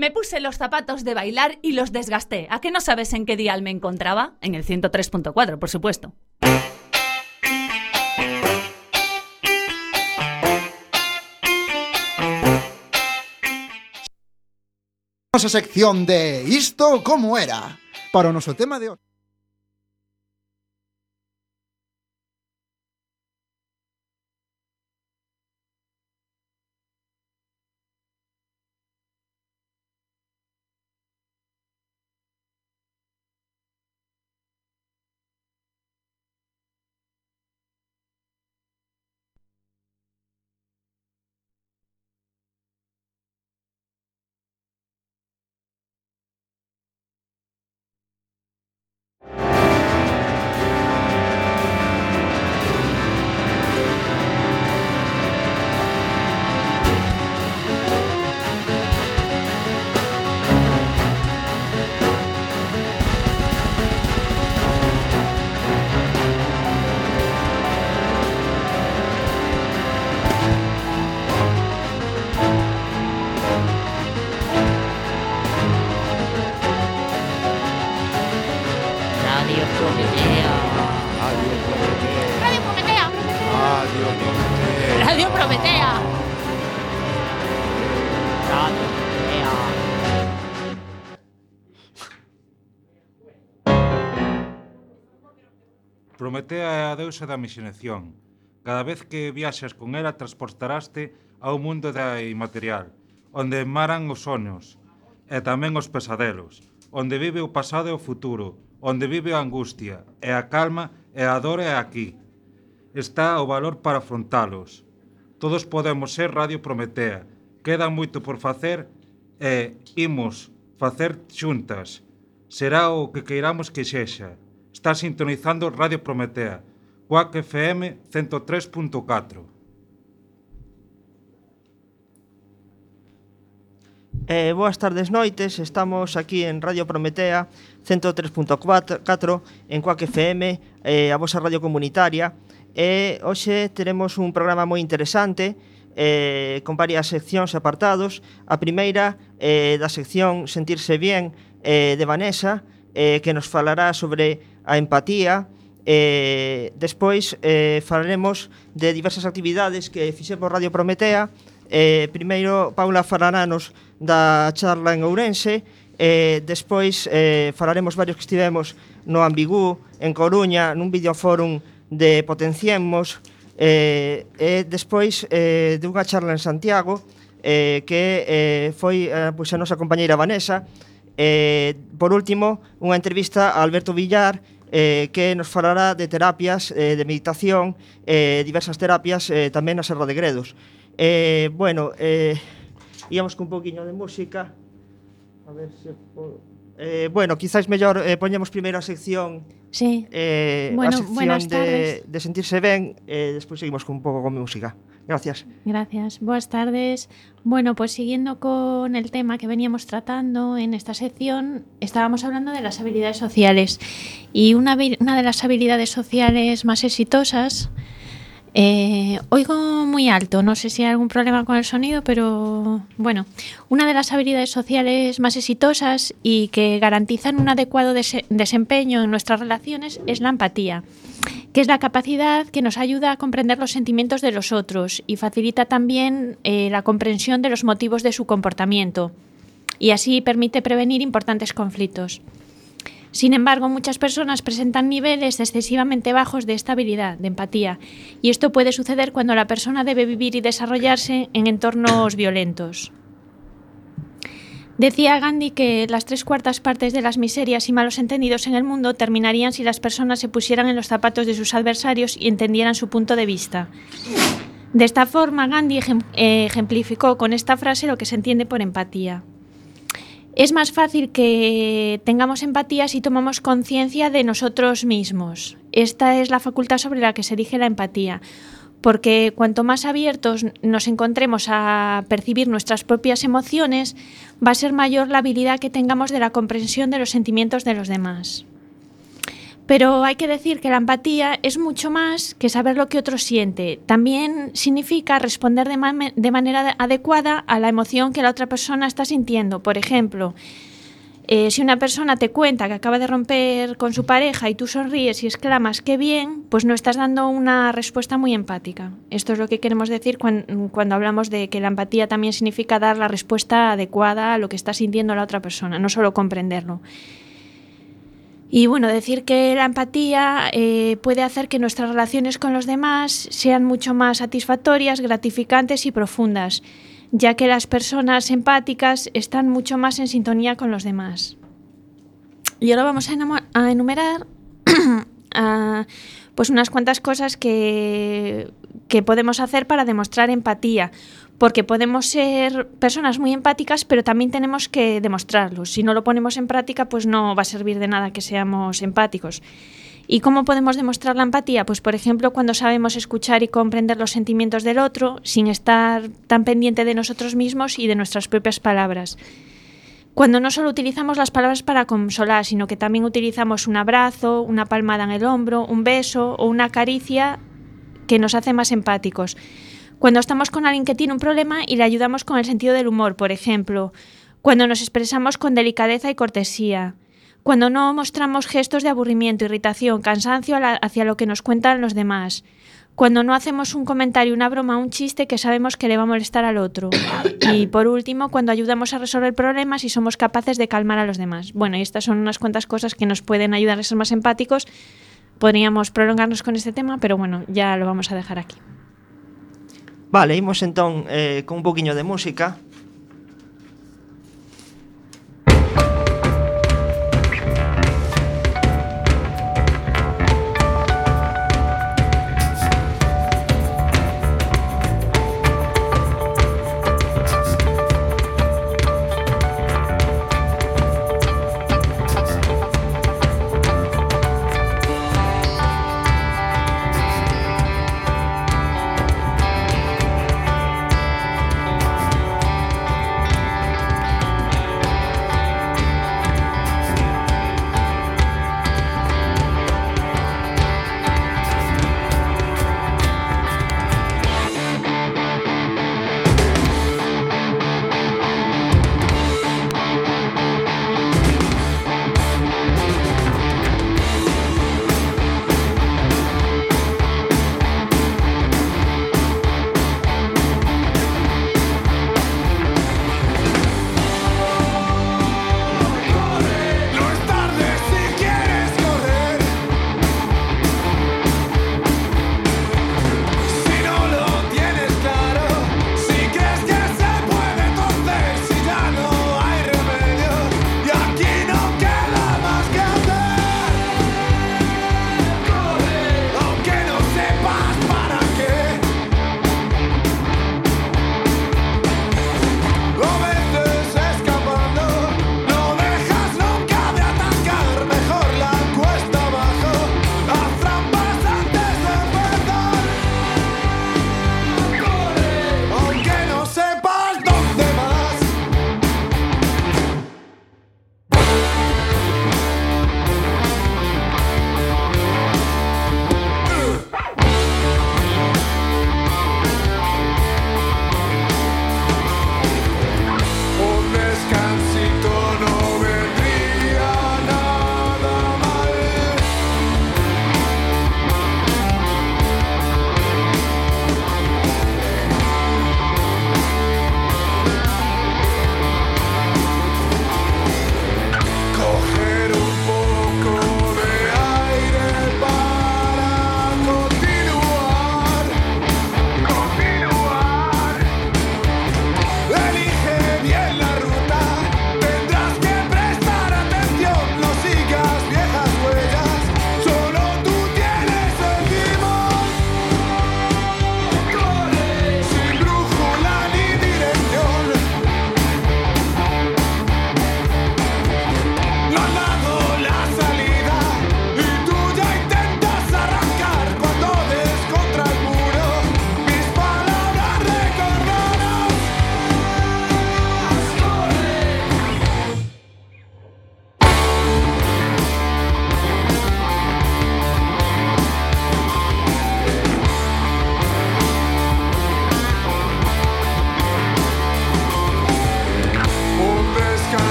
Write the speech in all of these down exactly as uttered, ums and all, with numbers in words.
Me puse los zapatos de bailar y los desgasté. ¿A qué no sabes en qué dial me encontraba? En el ciento tres punto cuatro, por supuesto. Nosa sección de Isto como era. Para o noso tema de hoxe. Prometea é a deusa da imaginación. Cada vez que viaxas con ela transportaraste ao mundo da inmaterial, onde maran os soños e tamén os pesadelos, onde vive o pasado e o futuro, onde vive a angustia e a calma e a dor é aquí. Está o valor para afrontalos. Todos podemos ser Radio Prometea. Queda moito por facer e imos facer xuntas. Será o que queiramos que sexa. Está sintonizando Radio Prometea, Cuac F M ciento tres punto catro. Eh, boas tardes noites, estamos aquí en Radio Prometea ciento tres punto catro en Cuac F M, eh, a vosa radio comunitaria. E hoxe teremos un programa moi interesante, eh, con varias seccións e apartados. A primeira eh, da sección Sentirse Bien, eh, de Vanessa, eh, que nos falará sobre a empatía. Eh, despois eh, falaremos de diversas actividades que fixemos Radio Prometea. Eh, primeiro, Paula falará-nos da charla en Ourense. Eh, despois eh, falaremos varios que estivemos no Ambigú, en Coruña, nun videoforum de Potenciemos. Eh, e despois eh, de unha charla en Santiago, eh, que eh, foi eh, pois a nosa compañeira Vanessa. Eh, por último, unha entrevista a Alberto Villar, eh, que nos falará de terapias, eh, de meditación, eh, diversas terapias, eh, tamén na Serra de Gredos. Eh, bueno, eh, íamos con un poquinho de música. A ver se... Eh, bueno, quizás mellor eh, poñemos primeiro a sección, sí. eh, bueno, a sección buenas de, de sentirse ben, e eh, despois seguimos con un pouco con música. Gracias. Gracias. Buenas tardes. Bueno, pues siguiendo con el tema que veníamos tratando en esta sección, estábamos hablando de las habilidades sociales. Y una, una de las habilidades sociales más exitosas, eh, oigo muy alto, no sé si hay algún problema con el sonido, pero bueno, una de las habilidades sociales más exitosas y que garantizan un adecuado des- desempeño en nuestras relaciones es la empatía, que es la capacidad que nos ayuda a comprender los sentimientos de los otros y facilita también eh, la comprensión de los motivos de su comportamiento, y así permite prevenir importantes conflictos. Sin embargo, muchas personas presentan niveles excesivamente bajos de esta habilidad, de empatía, y esto puede suceder cuando la persona debe vivir y desarrollarse en entornos violentos. Decía Gandhi que las tres cuartas partes de las miserias y malos entendidos en el mundo terminarían si las personas se pusieran en los zapatos de sus adversarios y entendieran su punto de vista. De esta forma, Gandhi ejemplificó con esta frase lo que se entiende por empatía. Es más fácil que tengamos empatía si tomamos conciencia de nosotros mismos. Esta es la facultad sobre la que se erige la empatía, porque cuanto más abiertos nos encontremos a percibir nuestras propias emociones, va a ser mayor la habilidad que tengamos de la comprensión de los sentimientos de los demás. Pero hay que decir que la empatía es mucho más que saber lo que otro siente. También significa responder de, ma- de manera adecuada a la emoción que la otra persona está sintiendo. Por ejemplo, eh, si una persona te cuenta que acaba de romper con su pareja y tú sonríes y exclamas ¡qué bien!, pues no estás dando una respuesta muy empática. Esto es lo que queremos decir cuando, cuando hablamos de que la empatía también significa dar la respuesta adecuada a lo que está sintiendo la otra persona, no solo comprenderlo. Y bueno, decir que la empatía eh, puede hacer que nuestras relaciones con los demás sean mucho más satisfactorias, gratificantes y profundas, ya que las personas empáticas están mucho más en sintonía con los demás. Y ahora vamos a, enamo- a enumerar a, pues unas cuantas cosas que, que podemos hacer para demostrar empatía, porque podemos ser personas muy empáticas, pero también tenemos que demostrarlo. Si no lo ponemos en práctica, pues no va a servir de nada que seamos empáticos. ¿Y cómo podemos demostrar la empatía? Pues, por ejemplo, cuando sabemos escuchar y comprender los sentimientos del otro, sin estar tan pendiente de nosotros mismos y de nuestras propias palabras. Cuando no solo utilizamos las palabras para consolar, sino que también utilizamos un abrazo, una palmada en el hombro, un beso o una caricia que nos hace más empáticos. Cuando estamos con alguien que tiene un problema y le ayudamos con el sentido del humor, por ejemplo. Cuando nos expresamos con delicadeza y cortesía. Cuando no mostramos gestos de aburrimiento, irritación, cansancio hacia lo que nos cuentan los demás. Cuando no hacemos un comentario, una broma, un chiste que sabemos que le va a molestar al otro. Y por último, cuando ayudamos a resolver problemas y somos capaces de calmar a los demás. Bueno, y estas son unas cuantas cosas que nos pueden ayudar a ser más empáticos. Podríamos prolongarnos con este tema, pero bueno, ya lo vamos a dejar aquí. Vale, imos entón eh, con un poquinho de música.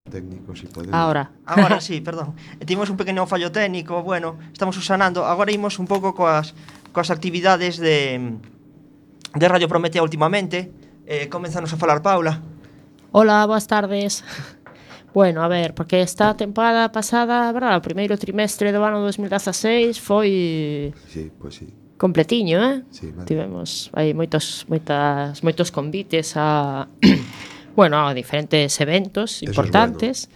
técnico, si podemos. Ahora. Agora sí, perdón. Tivemos un pequeno fallo técnico, bueno, estamos usanando. Agora imos un pouco coas, coas actividades de, de Radio Prometea últimamente. Eh, comenzanos a falar Paula. Hola, boas tardes. Bueno, a ver, porque esta temporada pasada, verdad, o primeiro trimestre do ano dos mil dezaseis foi Sí, pois sí. completiño, eh? Sí, vale. Tivemos aí moitos moitas moitos convites a bueno, a diferentes eventos Eso importantes.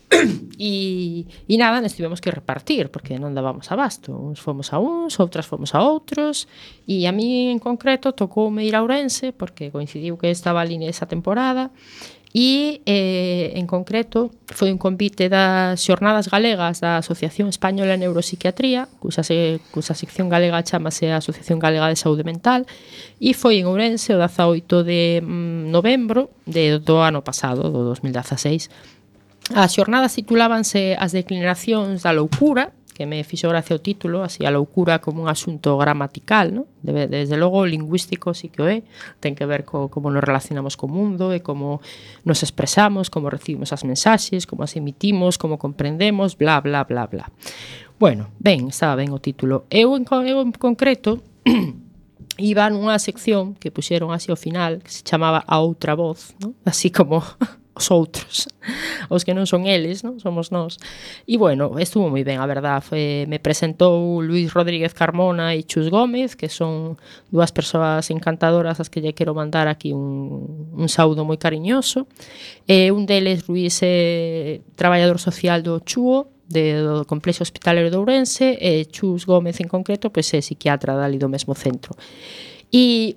E e nada, nos tivemos que repartir porque non dábamos abasto. Uns fomos a uns, outras fomos a outros, e a mí en concreto tocoume ir a Ourense porque coincidiu que estaba ali nesa temporada. E, eh, en concreto, foi un convite das Xornadas Galegas da Asociación Española de Neuropsiquiatría, cusa, se, cusa sección galega chamase a Asociación Galega de Saúde Mental, e foi en Ourense o dezaoito de mm, novembro de, do ano pasado, do dos mil dezaseis. As xornadas titulábanse As declinacións da loucura, que me fixo gracia o título, así a loucura como un asunto gramatical, ¿no? De, desde logo lingüístico sí que o é, ten que ver co como nos relacionamos co mundo e como nos expresamos, como recibimos as mensaxes, como as emitimos, como comprendemos, bla, bla, bla, bla. Bueno, ben, estaba ben o título. Eu en, eu en concreto iba nunha sección que puxeron así ao final, que se chamaba A Outra Voz, ¿no? Así como os outros, os que non son eles, non? Somos nós. E bueno, estuvo moi ben, a verdad. Foi, me presentou Luis Rodríguez Carmona e Chus Gómez, que son dúas persoas encantadoras as que lle quero mandar aquí un, un saúdo moi cariñoso. E un deles, Luis, é traballador social do Chúo, de, do Complexo Hospitalario de Ourense, e Chus Gómez en concreto, pois é psiquiatra dali do mesmo centro. E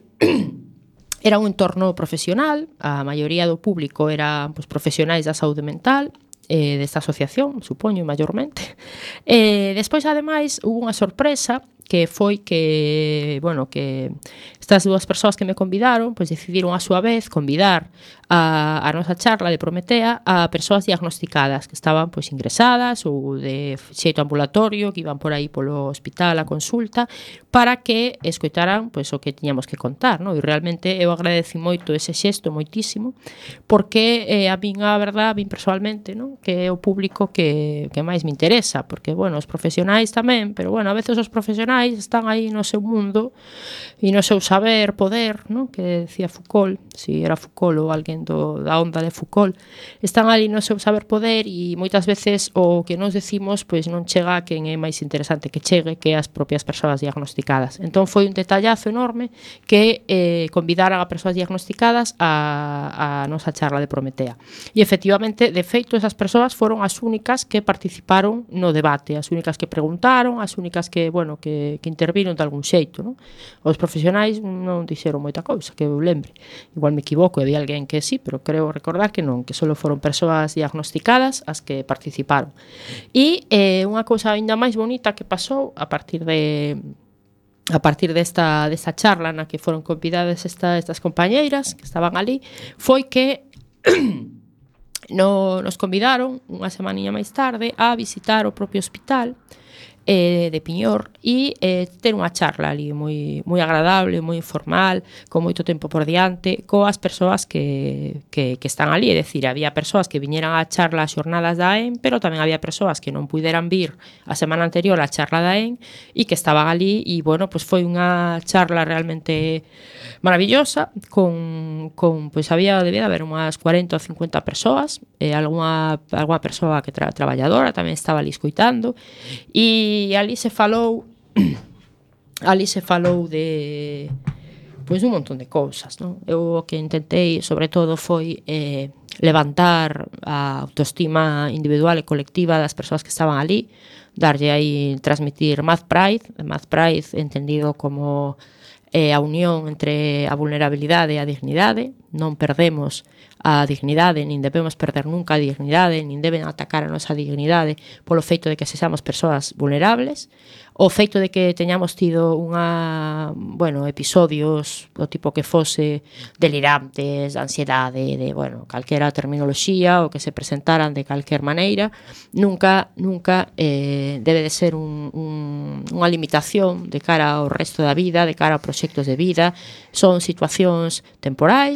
era un entorno profesional, a maioría do público eran pues, profesionais da saúde mental, eh, desta asociación, supoño, maiormente. E despois, ademais, hubo unha sorpresa que foi que, bueno, que estas dúas persoas que me convidaron, pois decidiron a súa vez convidar a, a nosa charla de Prometea a persoas diagnosticadas que estaban pois ingresadas ou de xeito ambulatorio, que iban por aí polo hospital a consulta, para que escoitaran pois o que tiñamos que contar, non? E realmente eu agradeci moito ese xesto, moitísimo, porque eh, a min a verdad, a min personalmente, non? Que é o público que, que máis me interesa, porque, bueno, os profesionais tamén, pero, bueno, a veces os profesionais están aí no seu mundo e no seu saber, poder, non? Que decía Foucault, si era Foucault ou alguén do, da onda de Foucault, están ali no seu saber poder e moitas veces o que nos decimos pois non chega a quen é máis interesante que chegue, que as propias persoas diagnosticadas. Entón foi un detallazo enorme que eh, convidaran a persoas diagnosticadas a, a nosa charla de Prometea. E efectivamente, de feito, esas persoas foron as únicas que participaron no debate, as únicas que preguntaron, as únicas que, bueno, que que interviron de algún xeito, non? Os profesionais non dixeron moita cousa, que eu lembre. Igual me equivoco, había alguén que sí, pero creo recordar que non, que só foron persoas diagnosticadas as que participaron. E eh, unha cousa ainda máis bonita que pasou a partir de a partir desta, desta charla na que foron convidadas esta, estas compañeiras que estaban ali, foi que no, nos convidaron unha semaninha máis tarde a visitar o propio hospital eh, de Piñor e eh, ter unha charla ali moi, moi agradable, moi informal, con moito tempo por diante, coas persoas que, que, que están ali. É dicir, había persoas que viñeran á charla as xornadas da E N, pero tamén había persoas que non puderan vir a semana anterior á charla da E N e que estaban ali e, bueno, pues foi unha charla realmente maravillosa, con, con pois había, debía haber unhas cuarenta ou cincuenta persoas, e algunha, algunha persoa que tra, traballadora tamén estaba ali escoitando, e ali se falou ali se falou de pois un montón de cousas, non? Eu o que intentei sobre todo foi eh, levantar a autoestima individual e colectiva das persoas que estaban ali, darlle aí, transmitir Mad Pride, Mad Pride entendido como eh, a unión entre a vulnerabilidade e a dignidade. Non perdemos a dignidade, nin debemos perder nunca a dignidade, nin deben atacar a nosa dignidade polo feito de que sexamos persoas vulnerables, o feito de que teñamos tido unha, bueno, episodios do tipo que fose delirantes, de ansiedade, de, bueno, calquera terminoloxía, ou que se presentaran de calquer maneira, nunca, nunca eh, debe de ser un, un, unha limitación de cara ao resto da vida, de cara a proxectos de vida. Son situacións temporais,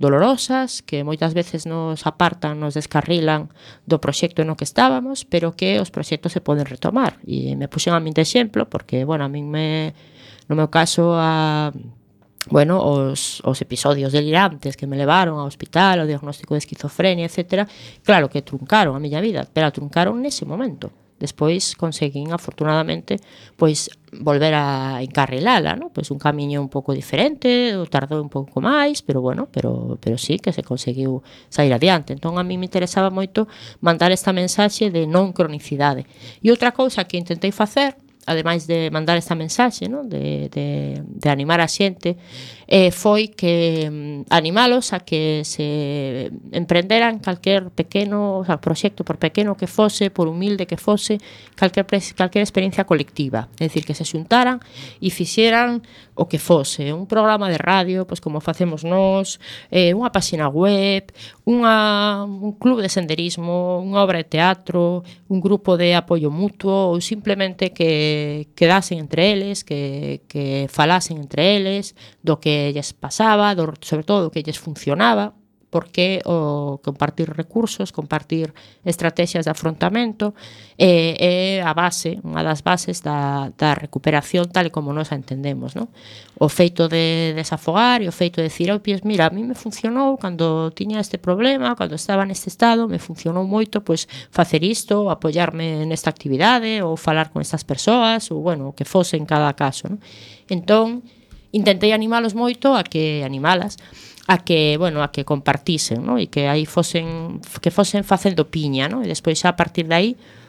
dolorosas, que moitas veces nos apartan, nos descarrilan do proxecto no que estábamos, pero que os proxectos se poden retomar. E me puxen a min de exemplo, porque, bueno, a min me, no meu caso, a, bueno, os, os episodios delirantes que me levaron ao hospital, ao diagnóstico de esquizofrenia, etcétera, claro que truncaron a miña vida, pero a truncaron nese momento. Despois conseguín, afortunadamente, pois volver a encarrilala, ¿no? Pois un camiño un pouco diferente, tardou un pouco máis, pero bueno, pero pero sí que se conseguiu sair adiante. Entón a mí me interesaba moito mandar esta mensaxe de non cronicidade. E outra cousa que intentei facer, ademais de mandar esta mensaxe, ¿no? de, de, de animar a xente, eh, foi que um, animalos a que se emprenderan calquer pequeno, o sea, proxecto, por pequeno que fose, por humilde que fose, calquer, calquer experiencia colectiva. É dicir, que se xuntaran e fixeran o que fose, un programa de radio, pois como facemos nós, eh, unha páxina web, unha, un club de senderismo, unha obra de teatro, un grupo de apoio mutuo, ou simplemente que quedasen entre eles, que, que falasen entre eles do que lles pasaba, do, sobre todo do que lles funcionaba, porque o compartir recursos, compartir estrategias de afrontamento é, é a base, unha das bases da, da recuperación tal e como nos a entendemos, non? O feito de desafogar e o feito de decir, oh, pues, mira, a mí me funcionou cando tiña este problema, cando estaba neste estado, me funcionou moito, pois, facer isto, apoiarme nesta actividade, ou falar con estas persoas, ou, bueno, o que fose en cada caso, non? Entón, intentei animalos moito a que, animalas, a que, bueno, a que compartisen, ¿no? E que aí fosen, que fosen facendo piña, ¿no? E despois xa a partir de aí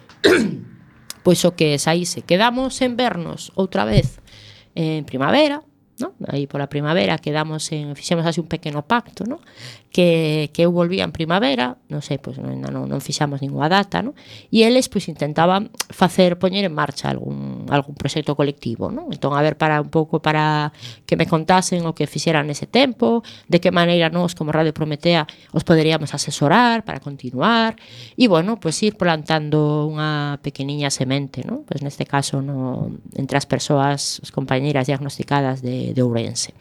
pois o que saíse. Quedamos en vernos outra vez en primavera, ¿no? Aí pola primavera quedamos en, fixemos así un pequeno pacto, ¿no? Que, que eu volvía en primavera, non sei, pois non, non, non fixamos ninguna data, ¿no? E eles pois intentaban facer, poñer en marcha algún, algún proxecto colectivo, ¿no? Entón, a ver, para un pouco para que me contasen o que fixeran nese tempo, de que maneira nós, como Radio Prometea, os poderíamos asesorar para continuar, e, bueno, pois ir plantando unha pequeniña semente, ¿no? Pois neste caso, no, entre as persoas, as compañeiras diagnosticadas de, de Ourense.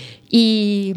E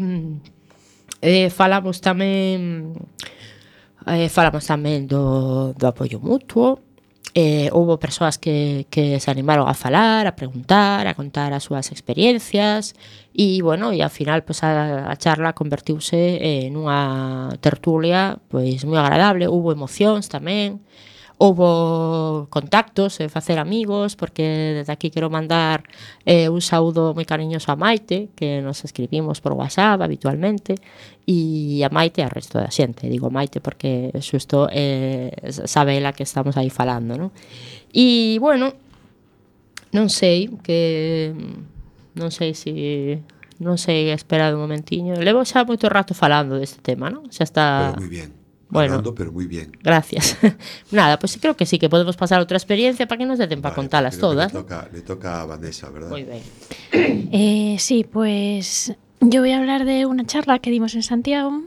eh, falamos tamén eh, falamos tamén do, do apoio mutuo. Eh, houbo persoas que, que se animaron a falar, a preguntar, a contar as súas experiencias e, bueno, e ao final pues, a, a charla convertiuse en unha tertulia pois moi agradable. Houbo emocións tamén, houbo contactos, eh, facer amigos, porque desde aquí quero mandar eh, un saúdo moi cariñoso a Maite, que nos escribimos por WhatsApp habitualmente, e a Maite e a resto da xente. Digo Maite porque xusto eh, sabe ela que estamos aí falando, non? E, bueno, non sei, que non sei se... non sei, espera un momentiño. Levo xa moito rato falando deste tema, non? Xa está... Pero moi bien. Bueno, hablando, pero muy bien. Gracias. Nada, pues creo que sí, que podemos pasar a otra experiencia para que nos den para vale, contarlas todas. Le toca, le toca a Vanessa, ¿verdad? Muy bien. Eh, sí, pues yo voy a hablar de una charla que dimos en Santiago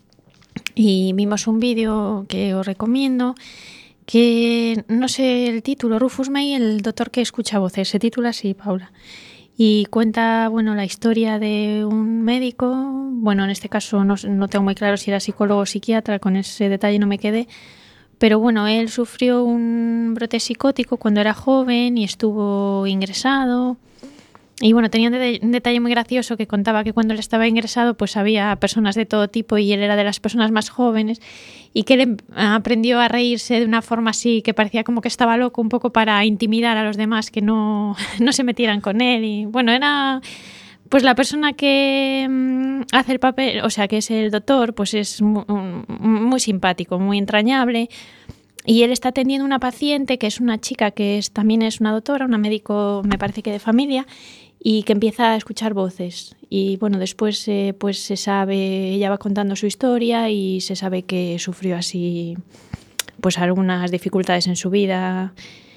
y vimos un vídeo que os recomiendo, que no sé el título, Rufus May, el doctor que escucha voces, se titula así, Paula. Y cuenta, bueno, la historia de un médico, bueno, en este caso no, no tengo muy claro si era psicólogo o psiquiatra, con ese detalle no me quedé, pero bueno, él sufrió un brote psicótico cuando era joven y estuvo ingresado. Y bueno, tenía un, de- un detalle muy gracioso que contaba que cuando él estaba ingresado pues había personas de todo tipo y él era de las personas más jóvenes y que él aprendió a reírse de una forma así que parecía como que estaba loco, un poco para intimidar a los demás, que no, no se metieran con él. Y bueno, era pues la persona que mmm, hace el papel, o sea, que es el doctor, pues es muy, muy simpático, muy entrañable. Y él está atendiendo a una paciente que es una chica que es, también es una doctora, una médico, me parece que de familia, y que empieza a escuchar voces. Y bueno, después eh, pues se sabe, ella va contando su historia y se sabe que sufrió así pues algunas dificultades en su vida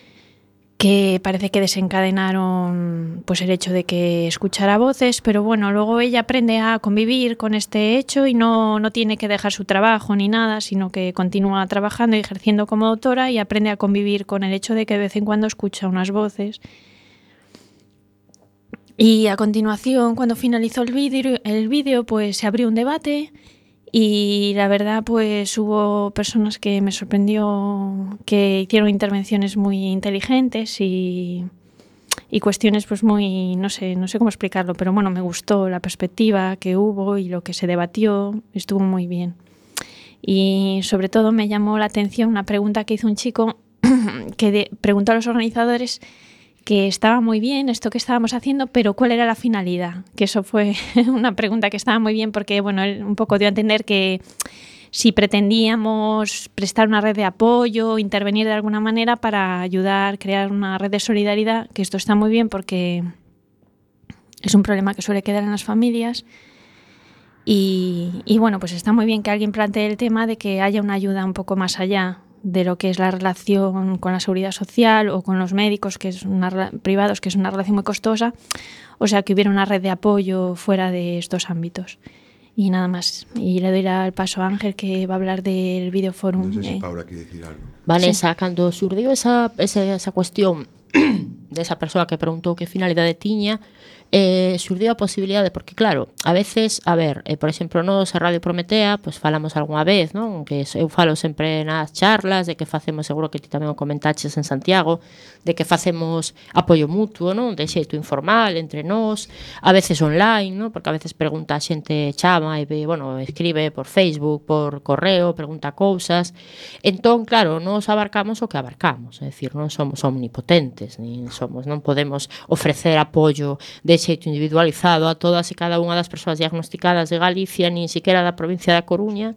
que parece que desencadenaron pues el hecho de que escuchara voces, pero bueno, luego ella aprende a convivir con este hecho y no, no tiene que dejar su trabajo ni nada, sino que continúa trabajando y ejerciendo como doctora y aprende a convivir con el hecho de que de vez en cuando escucha unas voces. Y a continuación, cuando finalizó el vídeo, el vídeo, pues se abrió un debate Y la verdad, pues hubo personas que me sorprendió que hicieron intervenciones muy inteligentes y, y cuestiones pues muy, no sé, no sé cómo explicarlo, pero bueno, me gustó la perspectiva que hubo y lo que se debatió, estuvo muy bien. Y sobre todo me llamó la atención una pregunta que hizo un chico que de, preguntó a los organizadores que estaba muy bien esto que estábamos haciendo, pero ¿cuál era la finalidad? Que eso fue una pregunta que estaba muy bien porque, bueno, él un poco dio a entender que si pretendíamos prestar una red de apoyo, intervenir de alguna manera para ayudar, crear una red de solidaridad, que esto está muy bien porque es un problema que suele quedar en las familias y, y bueno, pues está muy bien que alguien plantee el tema de que haya una ayuda un poco más allá de lo que es la relación con la seguridad social o con los médicos, que es una, privados, que es una relación muy costosa, o sea, que hubiera una red de apoyo fuera de estos ámbitos. Y nada más. Y le doy el paso a Ángel, que va a hablar del videoforum. No sé si eh. Paula quiere decir algo. Vanessa, Sí. cando surdiu esa, esa, esa cuestión desa persoa que preguntou que finalidade tiña, eh, surdiu a posibilidade, porque claro, a veces, a ver, eh, por exemplo, nos a Radio Prometea, pues falamos algunha vez, non? Que eu falo sempre nas charlas de que facemos, seguro que ti tamén o comentaches en Santiago, de que facemos apoio mutuo, non? De xeito informal entre nós, a veces online, non? Porque a veces pregunta a xente, chama e, bueno, escribe por Facebook, por correo, pregunta cousas. Entón, claro, nos abarcamos o que abarcamos, é dicir, non somos omnipotentes, nin somos, non podemos ofrecer apoio de xeito individualizado a todas e cada unha das persoas diagnosticadas de Galicia, nin siquiera da provincia da Coruña,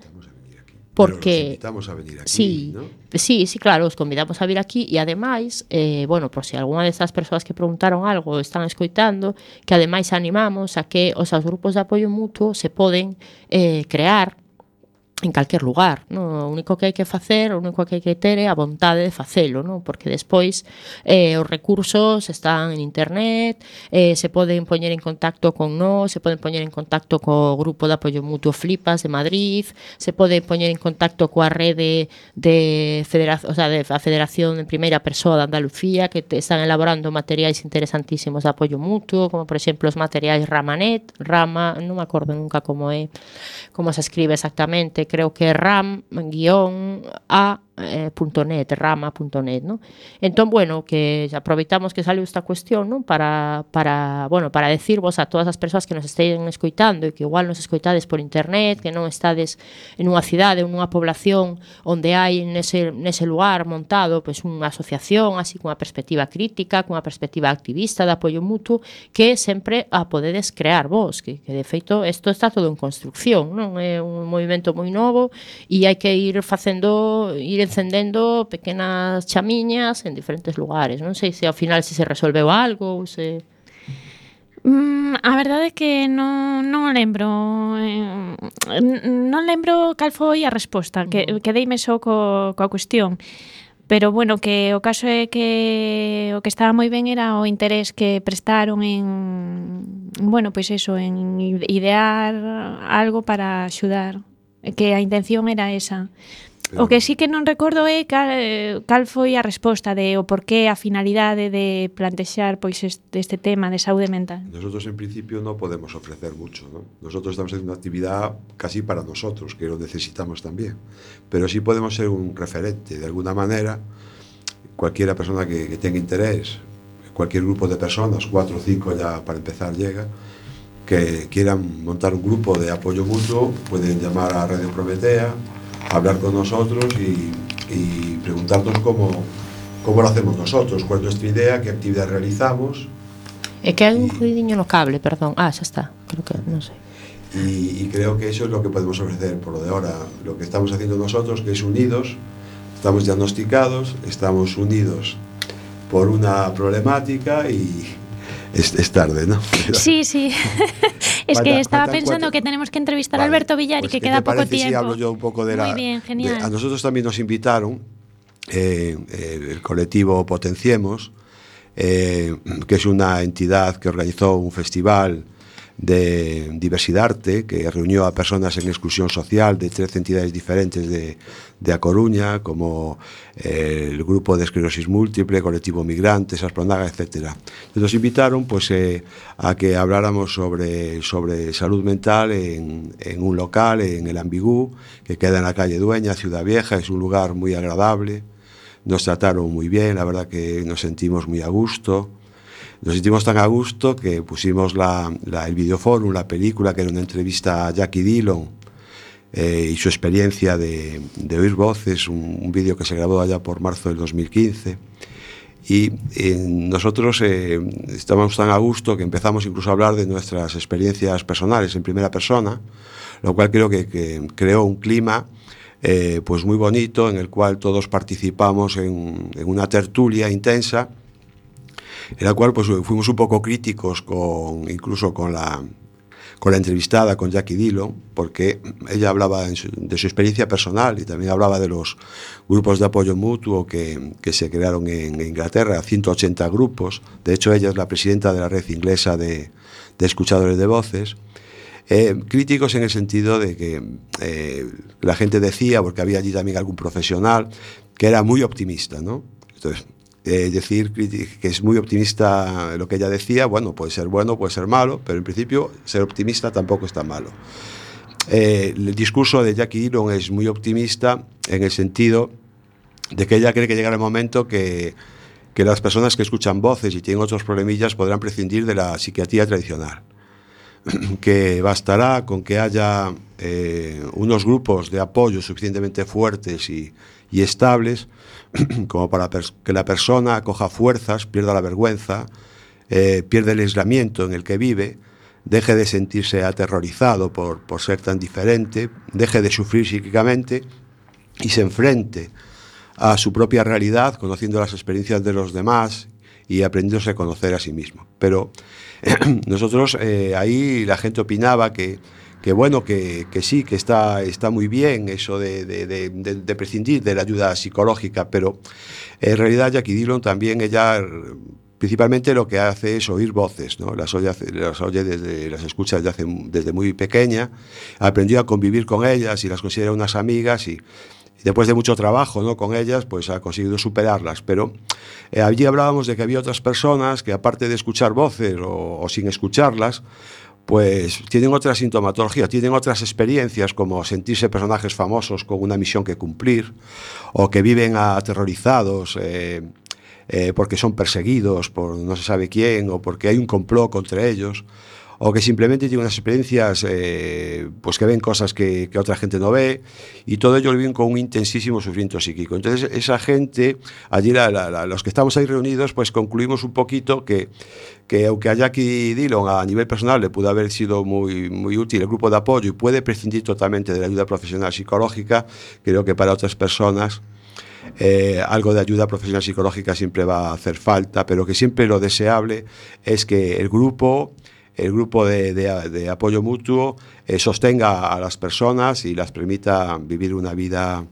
porque Pero los invitamos a venir aquí, sí, ¿no? sí, sí, claro, os convidamos a vir aquí e ademais, eh, bueno, por si algunha destas persoas que preguntaron algo están escoitando, que ademais animamos a que os grupos de apoio mutuo se poden eh, crear en calquer lugar, non? O único que hai que facer, o único que hai que ter é a vontade de facelo, non? Porque despois eh, os recursos están en internet, eh, se poden poñer en contacto con nós, se poden poñer en contacto co grupo de apoio mutuo Flipas de Madrid, se pode poñer en contacto coa rede de federación, o sea, de a Federación en Primeira Persoa de Andalucía, que te están elaborando materiais interesantísimos de apoio mutuo, como por exemplo os materiais Ramanet, Rama, non me acordo nunca como é, como se escribe exactamente, creo que é ram guión a eh, punto net, rama punto net, ¿no? Entón, bueno, que aproveitamos que saliu esta cuestión, ¿no? Para, para, bueno, para decirvos a todas as persoas que nos estén escoitando e que igual nos escoitades por internet, que non estades en unha cidade ou nunha población onde hai nese, nese lugar montado pues, unha asociación así cunha perspectiva crítica, cunha perspectiva activista de apoio mutuo, que sempre a podedes crear vos, que, que de feito isto está todo en construcción, non? É un movimento moi novo e hai que ir facendo, ir encendendo pequenas chamiñas en diferentes lugares. Non sei se ao final se se resolveu algo ou se... Mm, a verdade é que non, non lembro eh, non lembro cal foi a resposta, que, que deime só co, coa cuestión. Pero bueno, que o caso é que o que estaba moi ben era o interés que prestaron en, bueno, pois eso, en idear algo para axudar, que a intención era esa. O que sí que non recordo é cal, cal foi a resposta de o porqué, a finalidade de plantexar pois este, este tema de saúde mental. Nosotros en principio no podemos ofrecer mucho, ¿no? Nosotros estamos haciendo una actividad casi para nosotros, que lo necesitamos también, pero sí podemos ser un referente de alguna manera. Cualquiera persona que, que tenga interés, cualquier grupo de personas, cuatro o cinco ya para empezar llega, que quieran montar un grupo de apoyo mutuo, pueden llamar a Radio Prometea, hablar con nosotros y, y preguntarnos cómo, cómo lo hacemos nosotros, cuál es nuestra idea, qué actividad realizamos. É que hai un ruidiño no cable, perdón. Ah, xa está, creo que, non sei. Y, y creo que eso es lo que podemos ofrecer por lo de ahora. Lo que estamos haciendo nosotros, que es unidos, estamos diagnosticados, estamos unidos por una problemática y es, es tarde, ¿no? Pero sí, sí. Es falta, que estaba pensando cuatro... que tenemos que entrevistar vale, a Alberto Villar pues y que queda poco tiempo. Si hablo yo un poco de la, Muy bien, genial. De, a nosotros también nos invitaron eh, eh, el colectivo Potenciemos, eh, que es una entidad que organizó un festival de Diversidarte, que reunió a personas en exclusión social de tres entidades diferentes de, de A Coruña, como eh, el grupo de esclerosis múltiple, colectivo Migrantes, Aspronaga, etcétera. Nos invitaron pues, eh, a que habláramos sobre, sobre salud mental en, en un local, en el Ambigú, que queda en la calle Dueña, Ciudad Vieja. Es un lugar muy agradable, nos trataron muy bien, la verdad que nos sentimos muy a gusto. Nos sentimos tan a gusto que pusimos la, la, el videoforum, la película, que era una entrevista a Jackie Dillon eh, y su experiencia de, de oír voces, un, un vídeo que se grabó allá por marzo del dos mil quince. Y eh, nosotros eh, estábamos tan a gusto que empezamos incluso a hablar de nuestras experiencias personales en primera persona, lo cual creo que, que creó un clima eh, pues muy bonito, en el cual todos participamos en, en una tertulia intensa, en la cual pues fuimos un poco críticos con, incluso con la, con la entrevistada, con Jackie Dillon, porque ella hablaba su, de su experiencia personal y también hablaba de los grupos de apoyo mutuo que, que se crearon en Inglaterra, ciento ochenta grupos. De hecho, ella es la presidenta de la red inglesa de, de escuchadores de voces. Eh, críticos en el sentido de que eh, la gente decía, porque había allí también algún profesional, que era muy optimista, ¿no? Entonces, Eh, decir que es muy optimista lo que ella decía, bueno, puede ser bueno, puede ser malo, pero en principio ser optimista tampoco está malo. Eh, el discurso de Jackie Dillon es muy optimista en el sentido de que ella cree que llegará el momento que, que las personas que escuchan voces y tienen otros problemillas podrán prescindir de la psiquiatría tradicional, que bastará con que haya eh, unos grupos de apoyo suficientemente fuertes y, y estables como para que la persona coja fuerzas, pierda la vergüenza, eh, pierda el aislamiento en el que vive, deje de sentirse aterrorizado por, por ser tan diferente, deje de sufrir psíquicamente y se enfrente a su propia realidad, conociendo las experiencias de los demás y aprendiéndose a conocer a sí mismo. Pero eh, nosotros eh, ahí la gente opinaba que que bueno, que, que sí, que está, está muy bien eso de, de, de, de prescindir de la ayuda psicológica, pero en realidad Jackie Dillon también, ella principalmente lo que hace es oír voces, ¿no? Las oye, las oye desde, las escucha desde, hace, desde muy pequeña, aprendió a convivir con ellas y las considera unas amigas y después de mucho trabajo, ¿no?, con ellas, pues ha conseguido superarlas. Pero eh, allí hablábamos de que había otras personas que, aparte de escuchar voces o, o sin escucharlas, pues tienen otra sintomatología, tienen otras experiencias, como sentirse personajes famosos con una misión que cumplir, o que viven aterrorizados eh, eh, porque son perseguidos por no se sabe quién, o porque hay un complot contra ellos, o que simplemente tienen unas experiencias eh, pues que ven cosas que, que otra gente no ve, y todo ello lo viven con un intensísimo sufrimiento psíquico. Entonces esa gente, allí la, la, la, los que estamos ahí reunidos, pues concluimos un poquito que, que aunque a Jackie Dillon a nivel personal le pudo haber sido muy, muy útil el grupo de apoyo y puede prescindir totalmente de la ayuda profesional psicológica, creo que para otras personas Eh, algo de ayuda profesional psicológica siempre va a hacer falta, pero que siempre lo deseable es que el grupo el grupo de, de, de apoyo mutuo eh, sostenga a las personas y las permita vivir una vida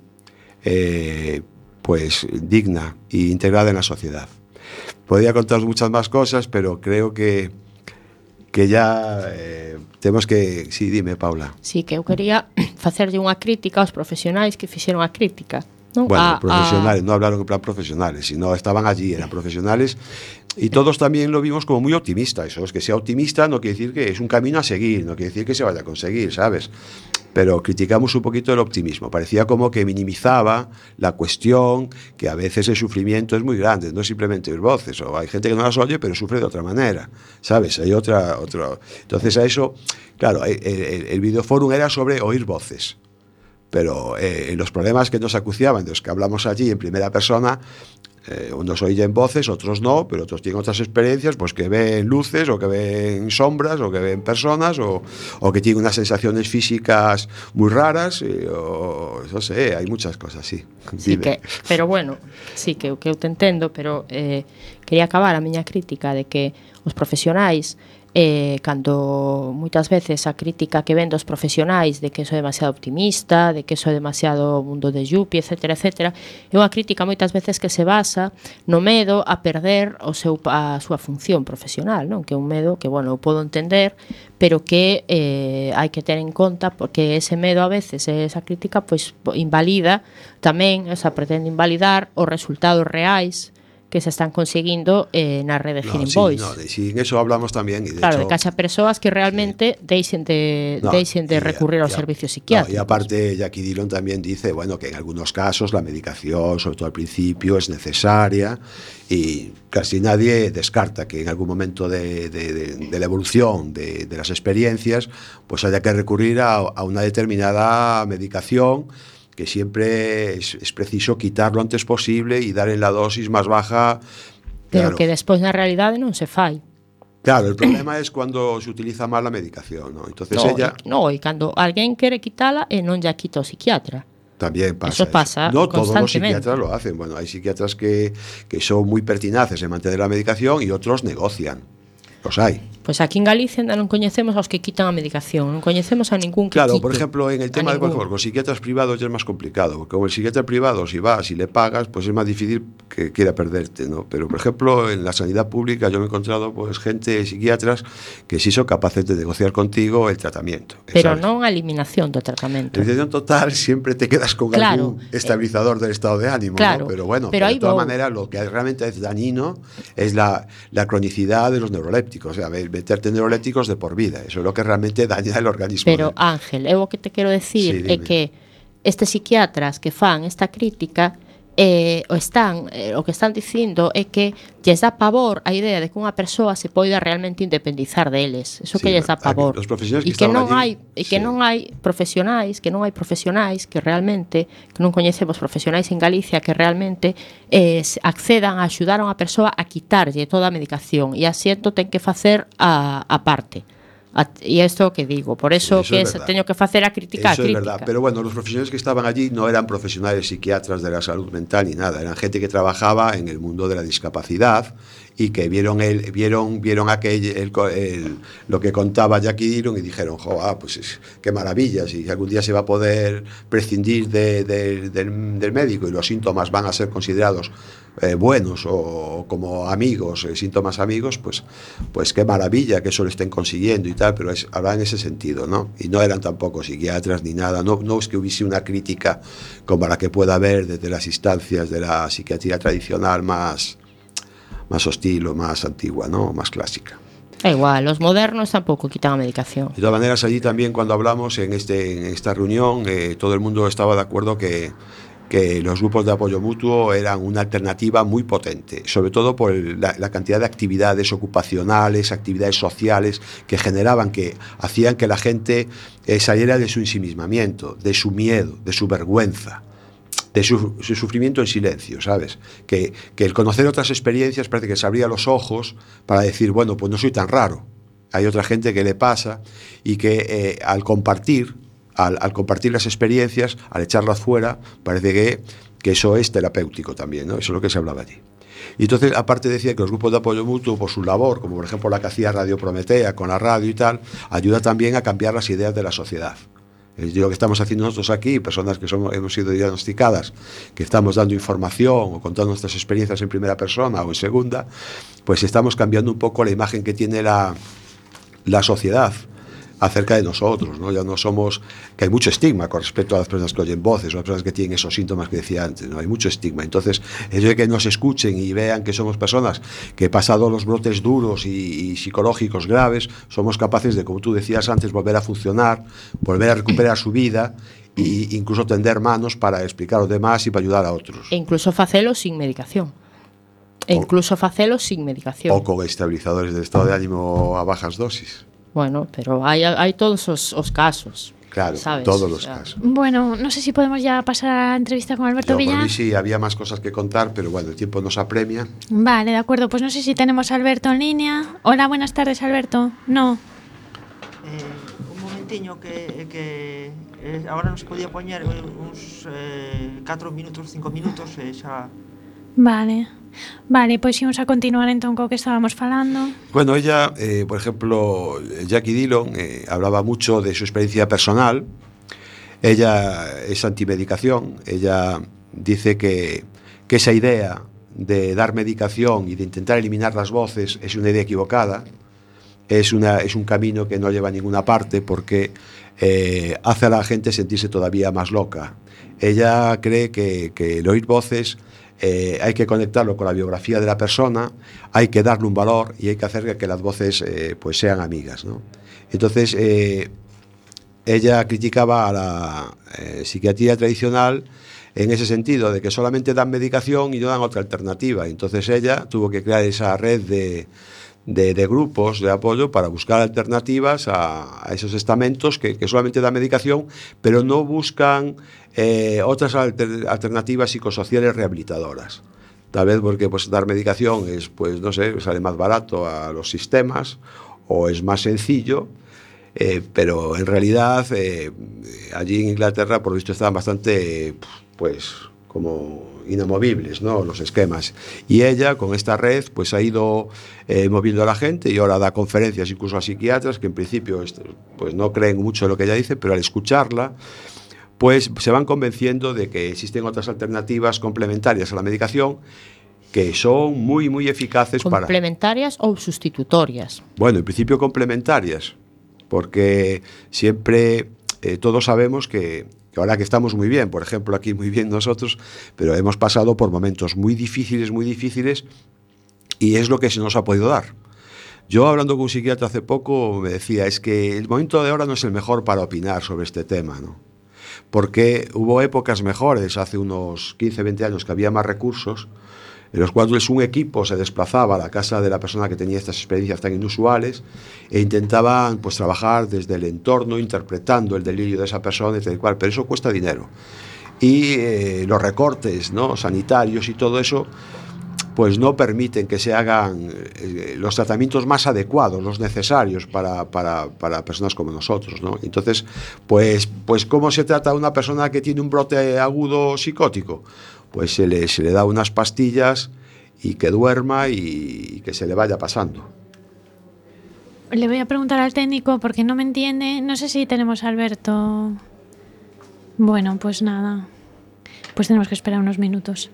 eh, pues digna e integrada en la sociedad. Podría contaros muchas más cosas, pero creo que que ya eh, temos que... Sí, dime, Paula. Sí, que eu quería facerlle unha crítica aos profesionais que fixeron a crítica. ¿No? Bueno, a, profesionales, a... no hablaron en plan profesionales, sino estaban allí, eran profesionales, y todos también lo vimos como muy optimista. Eso es que sea optimista no quiere decir que es un camino a seguir, no quiere decir que se vaya a conseguir, ¿sabes? Pero criticamos un poquito el optimismo, parecía como que minimizaba la cuestión, que a veces el sufrimiento es muy grande, no es simplemente oír voces, o hay gente que no las oye pero sufre de otra manera, ¿sabes? Hay otra, otra... Entonces a eso, claro, el, el, el videoforum era sobre oír voces, pero eh, los problemas que nos acuciaban, de los que hablamos allí en primera persona, eh, unos oyen voces, otros no, pero otros tienen otras experiencias, pues que ven luces, o que ven sombras, o que ven personas, o, o que tienen unas sensaciones físicas muy raras, eh, o no sé, hay muchas cosas, sí. Sí que, pero bueno, sí que, que eu te entendo, pero eh, quería acabar a miña crítica de que os profesionais eh, cando moitas veces a crítica que ven dos profesionais de que eso é demasiado optimista, de que eso é demasiado mundo de Yuppie, etcétera, etcétera, é unha crítica moitas veces que se basa no medo a perder o seu, a súa función profesional, non? Que é un medo que, bueno, eu podo entender, pero que eh, hai que ter en conta porque ese medo a veces, esa crítica, pois invalida tamén, o sea, pretende invalidar os resultados reais que se están conseguindo eh, na rede no, Hearing sí, Voice. No, de, sí, en eso hablamos también. Y de claro, hecho, de que haya persoas que realmente sí. deixen de, no, deixen de recurrir aos servicios psiquiátricos. No, y aparte, Jackie Dillon también dice, bueno, que en algunos casos la medicación, sobre todo al principio, es necesaria y casi nadie descarta que en algún momento de, de, de, de la evolución de, de las experiencias, pues haya que recurrir a, a una determinada medicación que siempre es, es preciso quitar lo antes posible y dar en la dosis más baja. Pero claro. que despois na realidade non se fai. Claro, el problema es cuando se utiliza mal la medicación, ¿no? Entonces no, ella... E, no, e cando alguén quere quitala e non lla quita o psiquiatra. También pasa eso. pasa eso. No todos los constantemente. psiquiatras lo hacen. Bueno, hay psiquiatras que, que son muy pertinaces en mantener la medicación y otros negocian. Los hay. Pois aquí en Galicia non coñecemos aos que quitan a medicación, non coñecemos a ningún que Claro, quite. por ejemplo, en el tema de por ejemplo, los psiquiatras privados ya es más complicado, porque como el psiquiatra privado, si vas y le pagas, pues es más difícil que quiera perderte, ¿no? Pero, por ejemplo, en la sanidad pública yo me he encontrado pues gente, psiquiatras, que sí son capaces de negociar contigo el tratamiento. Pero ¿sabes? non a eliminación do tratamento. La eliminación total siempre te quedas con claro, algún estabilizador eh, del estado de ánimo, claro, ¿no? Pero bueno, pero pero de todas vos... maneras, lo que realmente es dañino es la, la cronicidad de los neurolépticos, o sea, meterte neurolépticos de por vida, eso es lo que realmente daña el organismo. Pero de... Ángel, eu o que te quero decir sí, é que estes psiquiatras que fan esta crítica eh, o están eh, o que están dicindo é que lles dá pavor a idea de que unha persoa se poida realmente independizar deles. Eso sí, que lles dá pavor. Los profesionais e que, que non allí, hai e que sí. non hai profesionais, que non hai profesionais que realmente que non coñecemos profesionais en Galicia que realmente eh, accedan a axudar a unha persoa a quitarlle toda a medicación e así entón ten que facer a, a parte. Y esto que digo, por eso, sí, eso que es, teño que facer a crítica. Eso a crítica. es verdad, pero bueno, los profesionales que estaban allí no eran profesionales psiquiatras de la salud mental ni nada, eran gente que trabajaba en el mundo de la discapacidad y que vieron el vieron vieron aquel el, el, lo que contaba Jackie Dillon y dijeron, jo, ah, pues es, qué maravilla, si algún día se va a poder prescindir de, de, del, del médico y los síntomas van a ser considerados eh, buenos o, o como amigos, eh, síntomas amigos, pues, pues qué maravilla que eso lo estén consiguiendo y tal, pero es, habrá en ese sentido, ¿no? Y no eran tampoco psiquiatras ni nada, no, no es que hubiese una crítica como la que pueda haber desde las instancias de la psiquiatría tradicional más, más hostil o más antigua, ¿no? Más clásica. Da igual, los modernos tampoco quitan a medicación. De todas maneras, allí también cuando hablamos en, este, en esta reunión, eh, todo el mundo estaba de acuerdo que que los grupos de apoyo mutuo eran una alternativa muy potente, sobre todo por el, la, la cantidad de actividades ocupacionales, actividades sociales que generaban, que hacían que la gente eh, saliera de su ensimismamiento, de su miedo, de su vergüenza, de su, su sufrimiento en silencio, ¿sabes? Que, que el conocer otras experiencias parece que se abría los ojos para decir, bueno, pues no soy tan raro. Hay otra gente que le pasa y que eh, al compartir Al, al compartir las experiencias, al echarlas fuera, parece que, que eso es terapéutico también, ¿no? Eso es lo que se hablaba allí. Y entonces, aparte decía que los grupos de apoyo mutuo, por su labor, como por ejemplo la que hacía Radio Prometea con la radio y tal, ayuda también a cambiar las ideas de la sociedad. Es lo que estamos haciendo nosotros aquí, personas que somos, hemos sido diagnosticadas, que estamos dando información o contando nuestras experiencias en primera persona o en segunda, pues estamos cambiando un poco la imagen que tiene la, la sociedad acerca de nosotros, ¿no? Ya no somos, que hay mucho estigma con respecto a las personas que oyen voces, o las personas que tienen esos síntomas que decía antes, ¿no? Hay mucho estigma. Entonces, el de que nos escuchen y vean que somos personas que, pasado los brotes duros y, y psicológicos graves, somos capaces de, como tú decías antes, volver a funcionar, volver a recuperar su vida e incluso tender manos para explicar a los demás y para ayudar a otros. E incluso facelo sin medicación. E incluso facelo sin medicación. O con estabilizadores del estado de ánimo a bajas dosis. Bueno, pero hai, hai todos os, os casos. Claro, ¿sabes? todos los o sea, casos. Bueno, no sé si podemos ya pasar a la entrevista con Alberto Yo, Villar. por mí sí, había más cosas que contar, pero bueno, el tiempo nos apremia. Vale, de acuerdo. Pues no sé si tenemos a Alberto en línea. Hola, buenas tardes, Alberto. No. Eh, un momentiño que, que eh, agora nos podía poñer uns eh, catro minutos, cinco minutos e eh, xa Vale. Vale, pois imos a continuar entón co que estábamos falando. Bueno, ella, eh, por ejemplo, Jackie Dillon eh, hablaba mucho de su experiencia personal. Ella es antimedicación. Ella dice que, que esa idea de dar medicación y de intentar eliminar las voces es una idea equivocada. Es, una, es un camino que no lleva a ninguna parte porque eh, hace a la gente sentirse todavía más loca. Ella cree que, que el oír voces eh, hay que conectarlo con la biografía de la persona, hay que darle un valor y hay que hacer que las voces eh, pues sean amigas, ¿no? Entonces, eh, ella criticaba a la eh, psiquiatría tradicional en ese sentido, de que solamente dan medicación y no dan otra alternativa. Entonces ella tuvo que crear esa red de, de, de grupos de apoyo para buscar alternativas a, a esos estamentos que, que solamente dan medicación, pero no buscan eh, otras alter, alternativas psicosociales rehabilitadoras. Tal vez porque pues, dar medicación es, pues no sé, sale más barato a los sistemas o es más sencillo. Eh, pero en realidad eh, allí en Inglaterra por lo visto estaban bastante pues como inamovibles, ¿no?, los esquemas, y ella con esta red pues ha ido eh, moviendo a la gente y ahora da conferencias incluso a psiquiatras que en principio pues no creen mucho en lo que ella dice, pero al escucharla pues se van convenciendo de que existen otras alternativas complementarias a la medicación que son muy muy eficaces. ¿Complementarias para... o sustitutorias? Bueno, en principio complementarias, porque siempre eh, todos sabemos que, que ahora que estamos muy bien, por ejemplo aquí muy bien nosotros, pero hemos pasado por momentos muy difíciles, muy difíciles, y es lo que se nos ha podido dar. Yo hablando con un psiquiatra hace poco me decía, es que el momento de ahora no es el mejor para opinar sobre este tema, ¿no? Porque hubo épocas mejores, hace unos quince, veinte años que había más recursos, en los cuales un equipo se desplazaba a la casa de la persona que tenía estas experiencias tan inusuales e intentaban pues trabajar desde el entorno, interpretando el delirio de esa persona y tal cual, pero eso cuesta dinero. Y eh, los recortes, ¿no?, sanitarios y todo eso, pues no permiten que se hagan eh, los tratamientos más adecuados, los necesarios para, para, para personas como nosotros, ¿no? Entonces, pues, pues ¿cómo se trata a una persona que tiene un brote agudo psicótico? Pues se le, se le da unas pastillas y que duerma y, y que se le vaya pasando. Le voy a preguntar al técnico porque no me entiende. No sé si tenemos a Alberto. Bueno, pues nada. Pues tenemos que esperar unos minutos.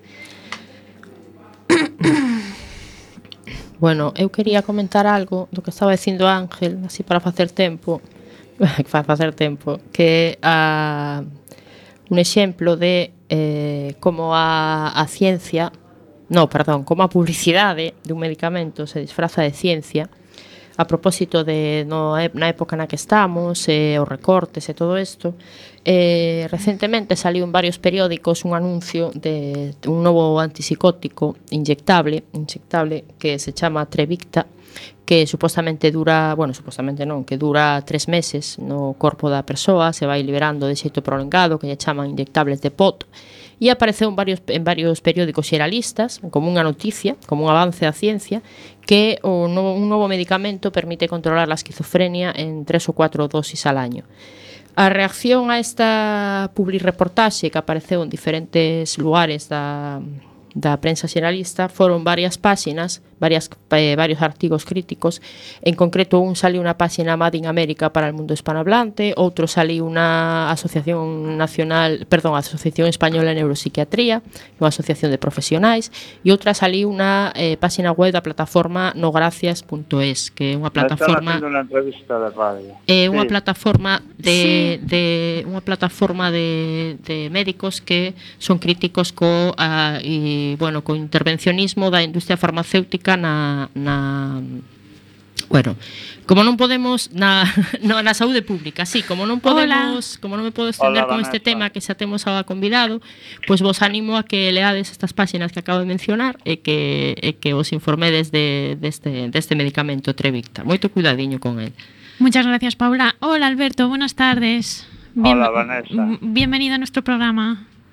Bueno, eu quería comentar algo do que estaba dicindo Ángel, así para facer tempo, para facer tempo, que a un exemplo de eh, como a, a ciencia, no, perdón, como a publicidade de un medicamento se disfraza de ciencia, a propósito de no, na época na que estamos, eh, os recortes e todo isto. Eh, recentemente saliu en varios periódicos un anuncio de un novo antipsicótico inyectable, inyectable que se chama Trevicta, que supostamente dura, bueno, supostamente non, que dura tres meses no corpo da persoa, se vai liberando de xeito prolongado, que lle chaman inyectables de P O T, e apareceu en varios, en varios periódicos xeralistas como unha noticia, como un avance da ciencia, que o novo, un novo medicamento permite controlar a esquizofrenia en tres ou cuatro dosis al año. A reacción a esta publireportaxe que apareceu en diferentes lugares da, da prensa xeralista foron varias páxinas, varias, eh, varios artigos críticos. En concreto, un saliu unha páxina Made in America para el mundo hispanohablante, outro saliu unha asociación nacional, perdón, Asociación Española de Neuropsiquiatría, unha asociación de profesionais, e outra saliu unha eh, páxina web da plataforma nogracias punto es, que é unha plataforma unha entrevista de radio. É unha sí. plataforma de, de unha plataforma de, de médicos que son críticos co a, e, bueno, co intervencionismo da industria farmacéutica na, na bueno, como non podemos na, no, na saúde pública, sí, como non podemos, Hola. como non me podo extender Hola, con Vanessa. Este tema que xa temos ao convidado, pois vos animo a que leades estas páxinas que acabo de mencionar e que e que os informedes de deste deste medicamento Trevicta. Moito cuidadiño con el. Muchas gracias, Paula. Hola, Alberto, buenas tardes. Bien, Hola, Vanessa. Bienvenido a nuestro programa.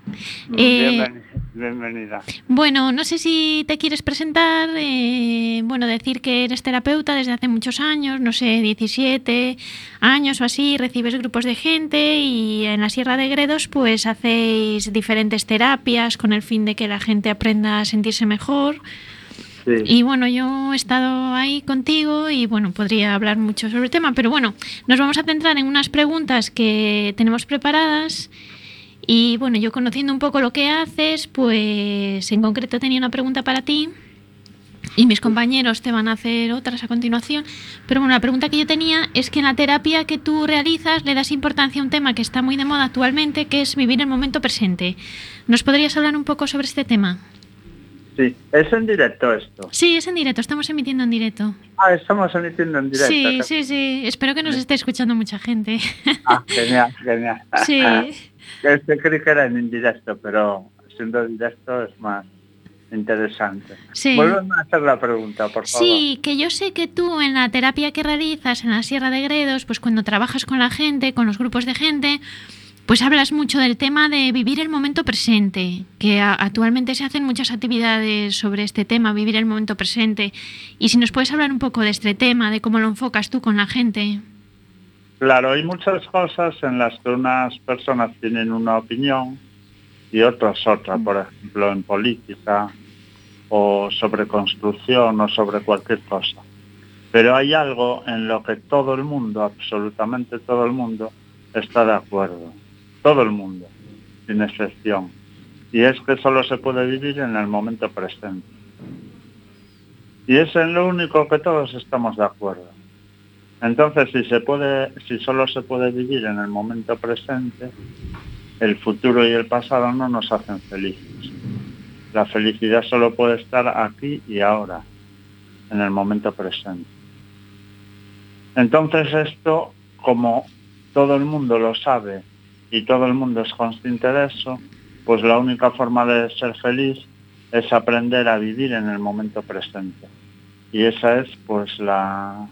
Eh, Bienveni- bienvenida. Bueno, no sé si te quieres presentar, eh, bueno, decir que eres terapeuta desde hace muchos años, no sé, diecisiete años o así, recibes grupos de gente y en la Sierra de Gredos pues hacéis diferentes terapias con el fin de que la gente aprenda a sentirse mejor. Sí. Y bueno, yo he estado ahí contigo y bueno, podría hablar mucho sobre el tema, pero bueno, nos vamos a centrar en unas preguntas que tenemos preparadas. Y bueno, yo conociendo un poco lo que haces, pues en concreto tenía una pregunta para ti y mis compañeros te van a hacer otras a continuación. Pero bueno, la pregunta que yo tenía es que en la terapia que tú realizas le das importancia a un tema que está muy de moda actualmente, que es vivir el momento presente. ¿Nos podrías hablar un poco sobre este tema? Sí, es en directo esto. Sí, es en directo, estamos emitiendo en directo. Ah, estamos emitiendo en directo. Sí, ¿qué? sí, sí, espero que nos esté escuchando mucha gente. Ah, genial, genial. Sí. Este creí que era en indirecto, pero siendo directo es más interesante. Sí. Vuelven a hacer la pregunta, por favor. Sí, que yo sé que tú en la terapia que realizas en la Sierra de Gredos, pues cuando trabajas con la gente, con los grupos de gente, pues hablas mucho del tema de vivir el momento presente, que a- actualmente se hacen muchas actividades sobre este tema, vivir el momento presente. Y si nos puedes hablar un poco de este tema, de cómo lo enfocas tú con la gente. Claro, hay muchas cosas en las que unas personas tienen una opinión y otras otra, por ejemplo, en política o sobre construcción o sobre cualquier cosa. Pero hay algo en lo que todo el mundo, absolutamente todo el mundo, está de acuerdo. Todo el mundo, sin excepción. Y es que solo se puede vivir en el momento presente. Y es en lo único que todos estamos de acuerdo. Entonces, si se puede, si solo se puede vivir en el momento presente, el futuro y el pasado no nos hacen felices. La felicidad solo puede estar aquí y ahora, en el momento presente. Entonces esto, como todo el mundo lo sabe y todo el mundo es consciente de eso, pues la única forma de ser feliz es aprender a vivir en el momento presente. Y esa es pues la,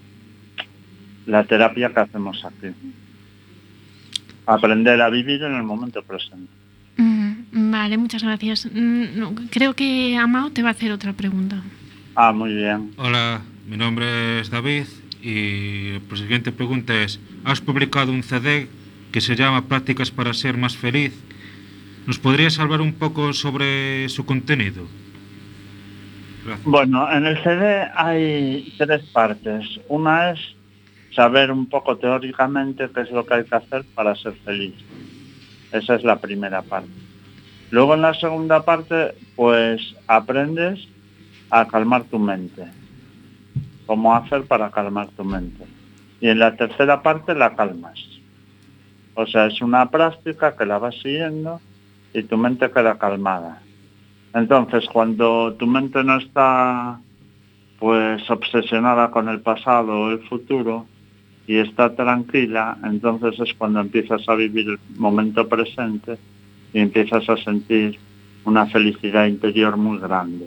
la terapia que hacemos aquí. Aprender a vivir en el momento presente. Mm, vale, muchas gracias. Mm, no, creo que Amao te va a hacer otra pregunta. Ah, muy bien. Hola, mi nombre es David y la siguiente pregunta es: has publicado un C D que se llama Prácticas para ser más feliz. ¿Nos podrías hablar un poco sobre su contenido? Gracias. Bueno, en el C D hay tres partes. Una es saber un poco teóricamente qué es lo que hay que hacer para ser feliz. Esa es la primera parte. Luego en la segunda parte, pues aprendes a calmar tu mente. Cómo hacer para calmar tu mente. Y en la tercera parte la calmas. O sea, es una práctica que la vas siguiendo y tu mente queda calmada. Entonces, cuando tu mente no está pues obsesionada con el pasado o el futuro y está tranquila, entonces es cuando empiezas a vivir el momento presente y empiezas a sentir una felicidad interior muy grande.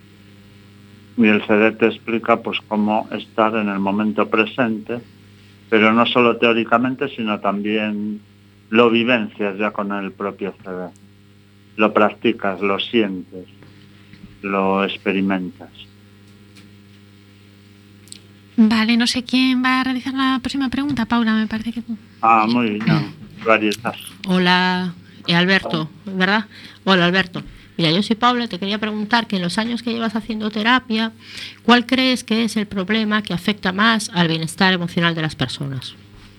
Y el C D te explica pues cómo estar en el momento presente, pero no solo teóricamente, sino también lo vivencias ya con el propio C D. Lo practicas, lo sientes, lo experimentas. Vale, no sé quién va a realizar la próxima pregunta. Paula, me parece que tú. Ah, muy bien. Varietas. Hola, eh, Alberto, ¿verdad? Hola, Alberto. Mira, yo soy Paula, te quería preguntar que en los años que llevas haciendo terapia, ¿cuál crees que es el problema que afecta más al bienestar emocional de las personas?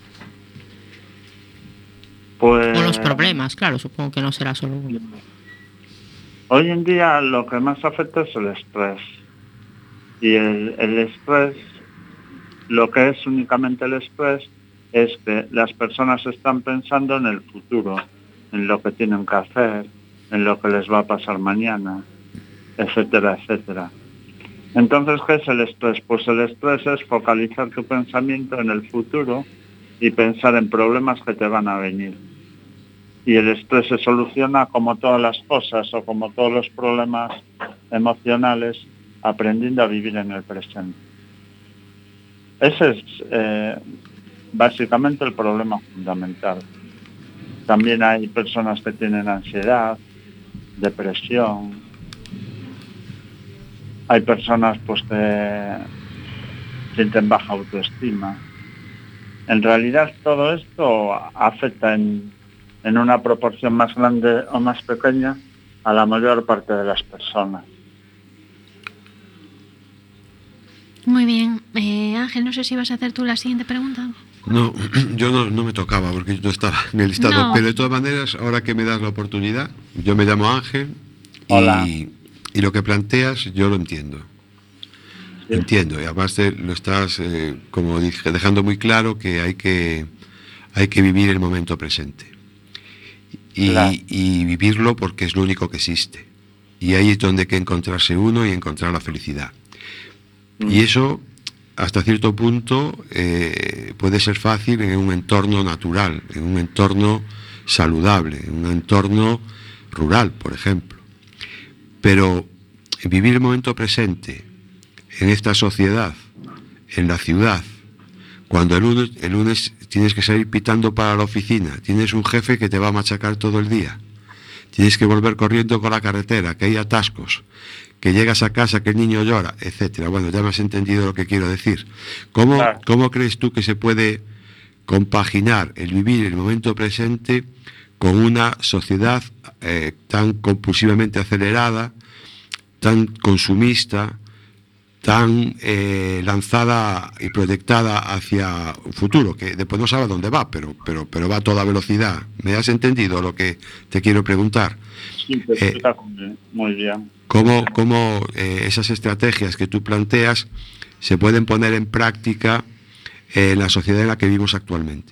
Pues O los problemas, claro, supongo que no será solo uno. hoy en día lo que más afecta es el estrés. Y el, el estrés, lo que es únicamente el estrés, es que las personas están pensando en el futuro, en lo que tienen que hacer, en lo que les va a pasar mañana, etcétera, etcétera. Entonces, ¿qué es el estrés? Pues el estrés es focalizar tu pensamiento en el futuro y pensar en problemas que te van a venir. Y el estrés se soluciona, como todas las cosas o como todos los problemas emocionales, aprendiendo a vivir en el presente. Ese es eh, básicamente el problema fundamental. También hay personas que tienen ansiedad, depresión. Hay personas pues que sienten baja autoestima. En realidad todo esto afecta en, en una proporción más grande o más pequeña a la mayor parte de las personas. Muy bien. Eh, Ángel, no sé si vas a hacer tú la siguiente pregunta. No, yo no, no me tocaba porque yo no estaba en el listado, No. pero de todas maneras, ahora que me das la oportunidad, yo me llamo Ángel y, Hola. y lo que planteas yo lo entiendo. Sí. Entiendo, y además te, lo estás, eh, como dije, dejando muy claro que hay que, hay que vivir el momento presente. Y, Claro. y vivirlo porque es lo único que existe. Y ahí es donde hay que encontrarse uno y encontrar la felicidad. Mm. Y eso, hasta cierto punto, eh, puede ser fácil en un entorno natural, en un entorno saludable, en un entorno rural, por ejemplo. Pero vivir el momento presente en esta sociedad, en la ciudad, cuando el lunes, el lunes tienes que salir pitando para la oficina, tienes un jefe que te va a machacar todo el día, tienes que volver corriendo con la carretera, que hay atascos, que llegas a casa, que el niño llora, etcétera. Bueno, ya me has entendido lo que quiero decir. ¿Cómo, Claro. ¿Cómo crees tú que se puede compaginar el vivir el momento presente con una sociedad eh, tan compulsivamente acelerada, tan consumista, tan eh, lanzada y proyectada hacia un futuro, que después no sabe dónde va, pero, pero, pero va a toda velocidad? ¿Me has entendido lo que te quiero preguntar? Sí, te Eh, explica muy bien. ¿Cómo, cómo eh, esas estrategias que tú planteas se pueden poner en práctica eh, en la sociedad en la que vivimos actualmente?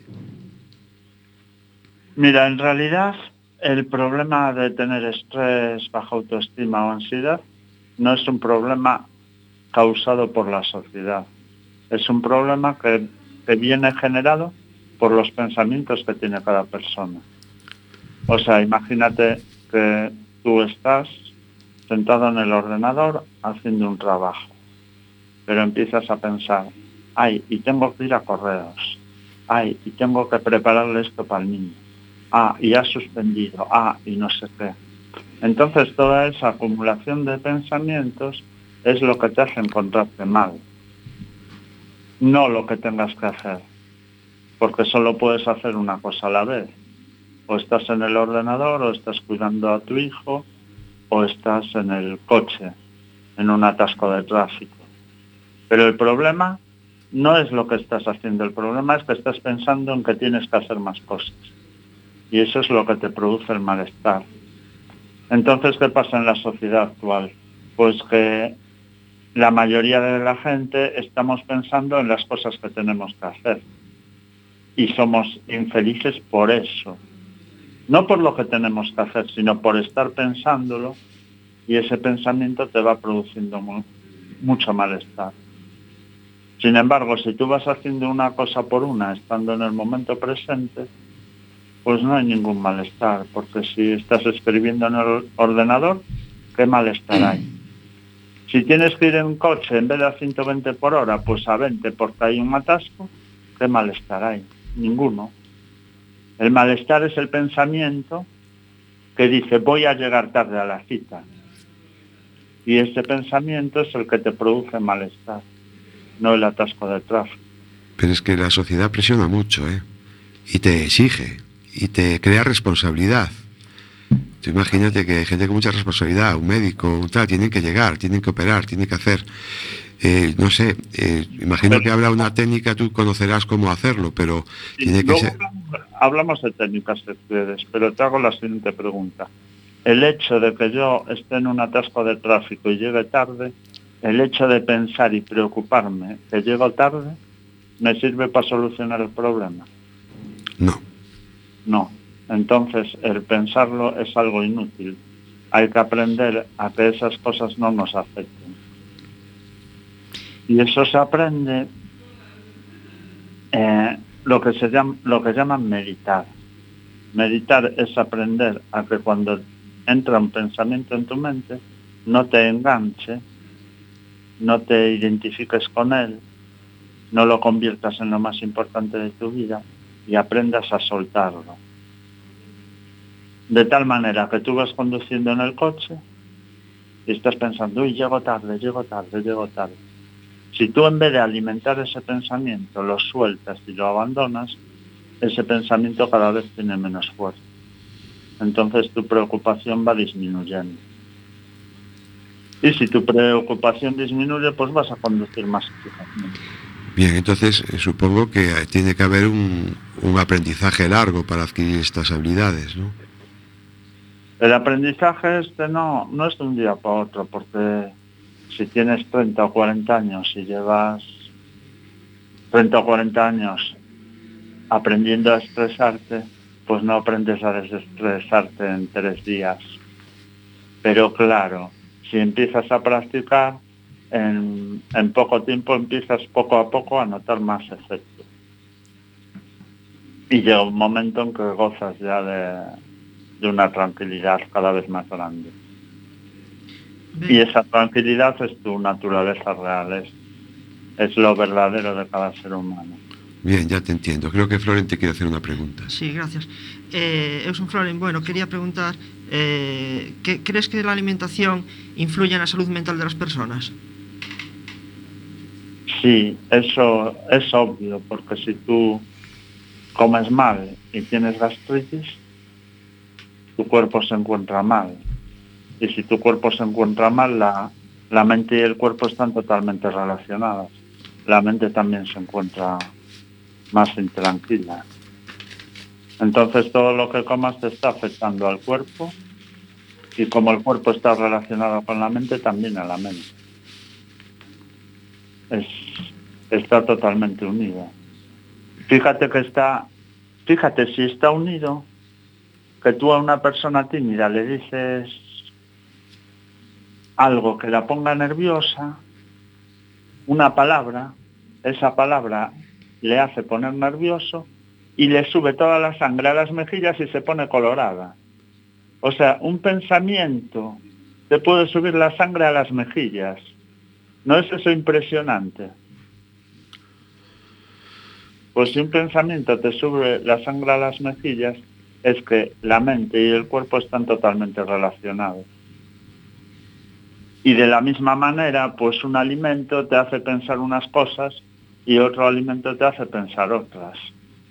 Mira, en realidad el problema de tener estrés, baja autoestima o ansiedad no es un problema causado por la sociedad. Es un problema que, que viene generado por los pensamientos que tiene cada persona. O sea, imagínate que tú estás sentado en el ordenador haciendo un trabajo, pero empiezas a pensar, ay, y tengo que ir a correos, ay, y tengo que prepararle esto para el niño, ah, y ha suspendido, ah, y no sé qué. Entonces toda esa acumulación de pensamientos es lo que te hace encontrarte mal, no lo que tengas que hacer, porque solo puedes hacer una cosa a la vez. O estás en el ordenador, o estás cuidando a tu hijo, o estás en el coche, en un atasco de tráfico. Pero el problema no es lo que estás haciendo, el problema es que estás pensando en que tienes que hacer más cosas. Y eso es lo que te produce el malestar. Entonces, ¿qué pasa en la sociedad actual? Pues que la mayoría de la gente estamos pensando en las cosas que tenemos que hacer. Y somos infelices por eso. No por lo que tenemos que hacer, sino por estar pensándolo, y ese pensamiento te va produciendo mu- mucho malestar. Sin embargo, si tú vas haciendo una cosa por una, estando en el momento presente, pues no hay ningún malestar, porque si estás escribiendo en el ordenador, ¿qué malestar hay? Si tienes que ir en coche en vez de a ciento veinte por hora, pues a veinte porque hay un atasco, ¿qué malestar hay? Ninguno. El malestar es el pensamiento que dice voy a llegar tarde a la cita. Y ese pensamiento es el que te produce malestar, no el atasco de tráfico. Pero es que la sociedad presiona mucho, ¿eh? Y te exige, y te crea responsabilidad. Tú imagínate que hay gente con mucha responsabilidad, un médico, un tal, tienen que llegar, tienen que operar, tienen que hacer... Eh, no sé, eh, imagino que habrá una técnica, tú conocerás cómo hacerlo, pero Sí, tiene que luego ser... hablamos de técnicas de ustedes, pero te hago la siguiente pregunta. El hecho de que yo esté en un atasco de tráfico y llegue tarde, el hecho de pensar y preocuparme que llego tarde, ¿me sirve para solucionar el problema? No. No. Entonces, el pensarlo es algo inútil. Hay que aprender a que esas cosas no nos afecten. Y eso se aprende eh, lo que se llama, lo que llaman meditar. Meditar es aprender a que cuando entra un pensamiento en tu mente, no te enganche, no te identifiques con él, no lo conviertas en lo más importante de tu vida y aprendas a soltarlo. De tal manera que tú vas conduciendo en el coche y estás pensando, uy, llego tarde, llego tarde, llego tarde. Si tú en vez de alimentar ese pensamiento lo sueltas y lo abandonas, ese pensamiento cada vez tiene menos fuerza. Entonces tu preocupación va disminuyendo. Y si tu preocupación disminuye, pues vas a conducir más eficazmente. Bien, entonces eh, supongo que tiene que haber un, un aprendizaje largo para adquirir estas habilidades, ¿no? El aprendizaje este no, no es de un día para otro, porque si tienes treinta o cuarenta años y llevas treinta o cuarenta años aprendiendo a estresarte, pues no aprendes a desestresarte en tres días. Pero claro, si empiezas a practicar, en, en poco tiempo empiezas poco a poco a notar más efecto. Y llega un momento en que gozas ya de, de una tranquilidad cada vez más grande. Bien. Y esa tranquilidad es tu naturaleza real, es, es lo verdadero de cada ser humano. Bien, ya te entiendo. Creo que Floren te quiere hacer una pregunta. Sí, gracias. Eh, eu son Floren. Bueno, quería preguntar, eh, ¿qué, ¿crees que la alimentación influye en la salud mental de las personas? Sí, eso es obvio, porque si tú comes mal y tienes gastritis, tu cuerpo se encuentra mal. Y si tu cuerpo se encuentra mal, la, la mente y el cuerpo están totalmente relacionadas. La mente también se encuentra más intranquila. Entonces todo lo que comas te está afectando al cuerpo, y como el cuerpo está relacionado con la mente, también a la mente. Es, está totalmente unido. Fíjate que está, fíjate si está unido, que tú a una persona tímida le dices algo que la ponga nerviosa, una palabra, esa palabra le hace poner nervioso y le sube toda la sangre a las mejillas y se pone colorada. O sea, un pensamiento te puede subir la sangre a las mejillas. ¿No es eso impresionante? Pues si un pensamiento te sube la sangre a las mejillas, es que la mente y el cuerpo están totalmente relacionados. Y de la misma manera, pues un alimento te hace pensar unas cosas y otro alimento te hace pensar otras.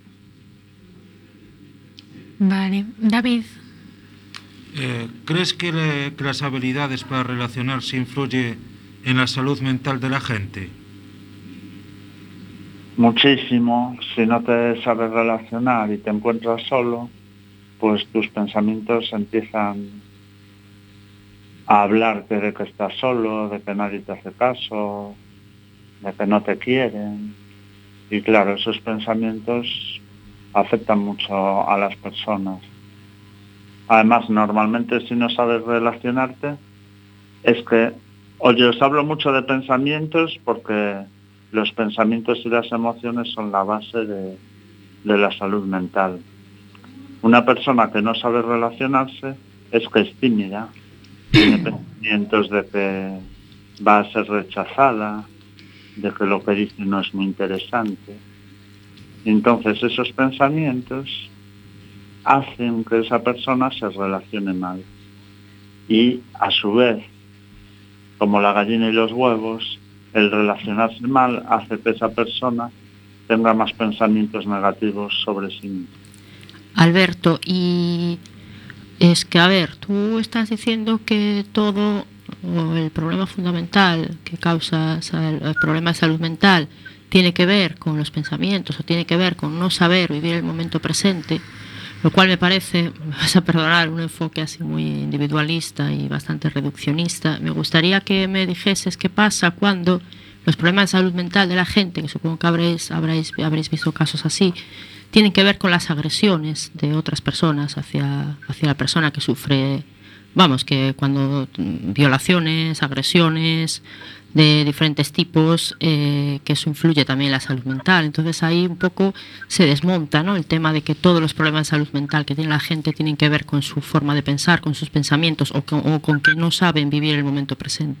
Vale, David. Eh, ¿Crees que, le, que las habilidades para relacionarse influyen en la salud mental de la gente? Muchísimo. Si no te sabes relacionar y te encuentras solo, pues tus pensamientos empiezan a hablarte de que estás solo, de que nadie te hace caso, de que no te quieren. Y claro, esos pensamientos afectan mucho a las personas. Además, normalmente si no sabes relacionarte, es que, oye, os hablo mucho de pensamientos porque los pensamientos y las emociones son la base de, de la salud mental. Una persona que no sabe relacionarse es que es tímida, tiene pensamientos de que va a ser rechazada, de que lo que dice no es muy interesante. Entonces esos pensamientos hacen que esa persona se relacione mal. Y a su vez, como la gallina y los huevos, el relacionarse mal hace que esa persona tenga más pensamientos negativos sobre sí misma. Alberto, y es que, a ver, tú estás diciendo que todo o el problema fundamental que causa el problema de salud mental tiene que ver con los pensamientos o tiene que ver con no saber vivir el momento presente, lo cual me parece, me vas a perdonar, un enfoque así muy individualista y bastante reduccionista. Me gustaría que me dijeses qué pasa cuando los problemas de salud mental de la gente, que supongo que habréis, habréis, habréis visto casos así, tienen que ver con las agresiones de otras personas hacia, hacia la persona que sufre, vamos, que cuando violaciones, agresiones de diferentes tipos, eh, que eso influye también en la salud mental. Entonces ahí un poco se desmonta, ¿no?, el tema de que todos los problemas de salud mental que tiene la gente tienen que ver con su forma de pensar, con sus pensamientos o con, o con que no saben vivir el momento presente.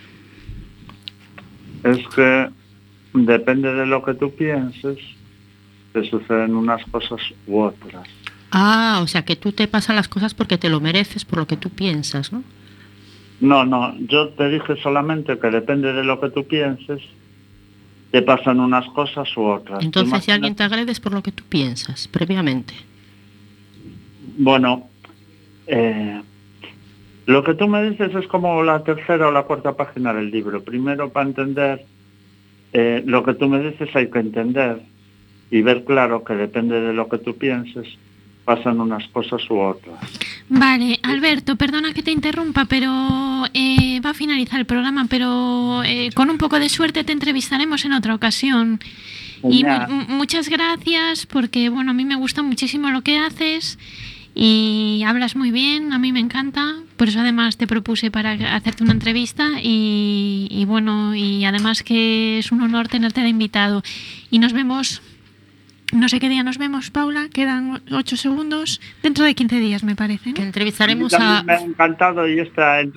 Es que depende de lo que tú pienses, te suceden unas cosas u otras. Ah, o sea que tú te pasan las cosas porque te lo mereces, por lo que tú piensas, ¿no? No, no, yo te dije solamente que depende de lo que tú pienses, te pasan unas cosas u otras. Entonces, Imagina... si alguien te agrede es por lo que tú piensas, previamente. Bueno, eh, lo que tú me dices es como la tercera o la cuarta página del libro. Primero, para entender eh, lo que tú me dices hay que entender y ver claro que depende de lo que tú pienses, pasan unas cosas u otras. Vale, Alberto, perdona que te interrumpa, pero eh, va a finalizar el programa, pero eh, con un poco de suerte te entrevistaremos en otra ocasión. Y mu- muchas gracias porque, bueno, a mí me gusta muchísimo lo que haces y hablas muy bien, a mí me encanta, por eso además te propuse para hacerte una entrevista y, y bueno, y además que es un honor tenerte de invitado. Y nos vemos... No sé qué día nos vemos, Paula, quedan ocho segundos, dentro de quince días me parece, ¿no? Que entrevistaremos También a... me ha encantado y esta